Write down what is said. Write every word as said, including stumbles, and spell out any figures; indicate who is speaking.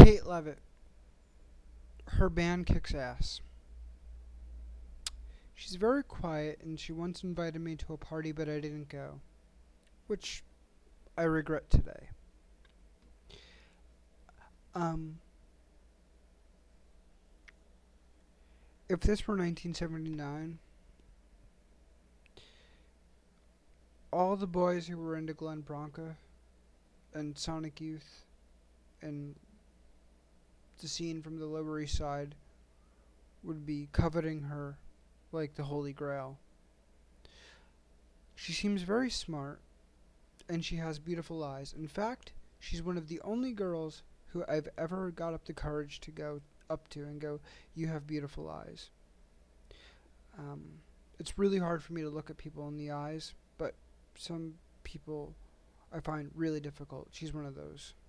Speaker 1: Kate Levitt. Her band kicks ass. She's very quiet, and she once invited me to a party, but I didn't go, which I regret today. Um, if this were nineteen seventy-nine, all the boys who were into Glenn Branca and Sonic Youth and the scene from the Lower East Side would be coveting her like the Holy Grail. She seems very smart, and she has beautiful eyes. In fact, she's one of the only girls who I've ever got up the courage to go up to and go, "You have beautiful eyes." Um, it's really hard for me to look at people in the eyes, but some people I find really difficult. She's one of those.